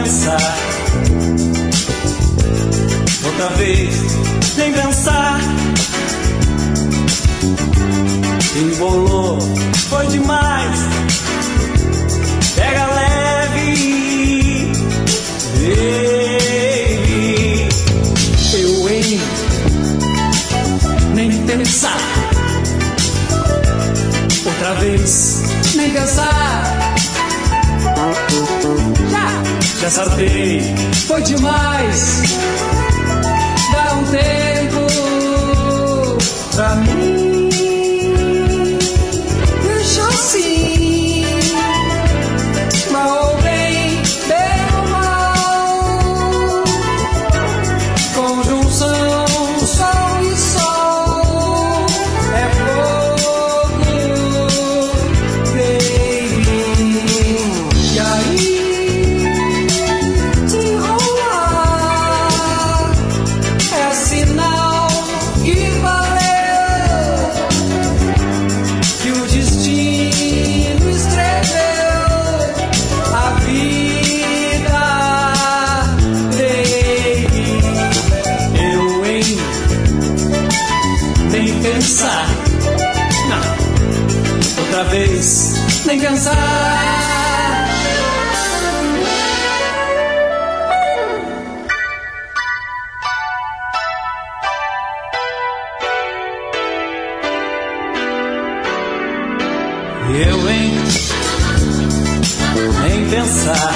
pensar. Outra vez, nem pensar. Embolou, foi demais. Pega leve, baby. Eu, hein? Nem pensar. Outra vez, nem pensar. Já sartei, foi demais. Dá um tempo pra mim. Deixa assim, mal ou bem, bem ou mal. Conjunção, sol e sol é fogo, baby. E aí? Não, outra vez, nem pensar. Eu, hein? Nem pensar.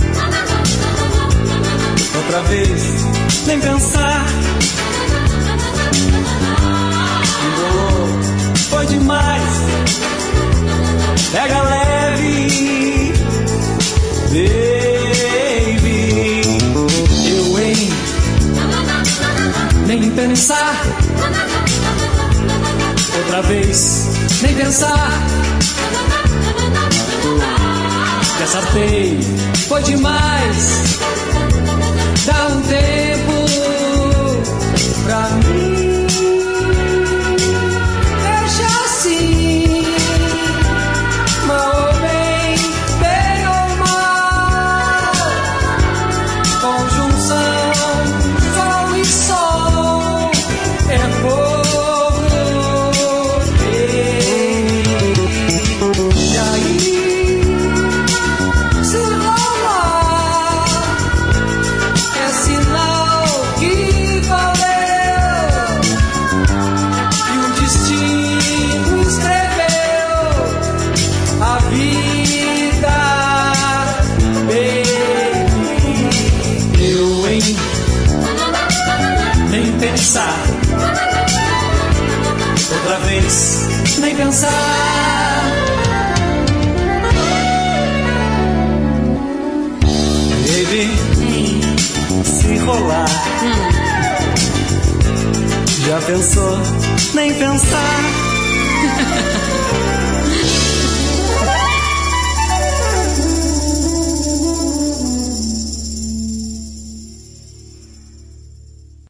Outra vez, nem pensar. Foi demais. Pega leve, baby. Eu, hein? Nem pensar. Outra vez, nem pensar. Já sartei, foi demais. Dá um tempo pra mim. Outra vez, nem pensar. Baby, se rolar. Já pensou? Nem pensar.